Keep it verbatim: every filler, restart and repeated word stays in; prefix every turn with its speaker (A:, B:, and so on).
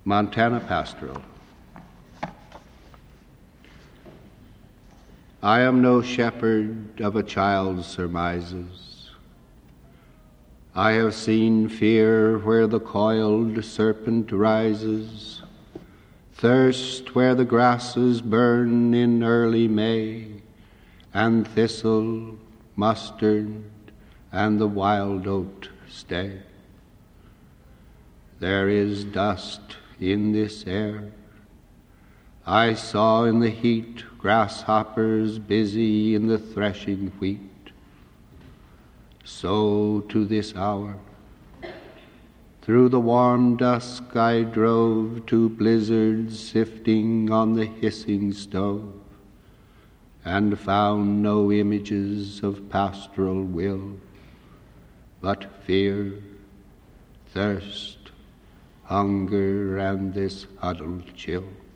A: Montana Pastoral. I am no shepherd of a child's surmises. I have seen fear where the coiled serpent rises, thirst where the grasses burn in early May, and thistle, mustard, and the wild oat stay. There is dust in this air. I saw in the heat grasshoppers busy in the threshing wheat. So to this hour, through the warm dusk I drove to blizzards sifting on the hissing stove, and found no images of pastoral will, but fear, thirst, hunger, and this huddled chill.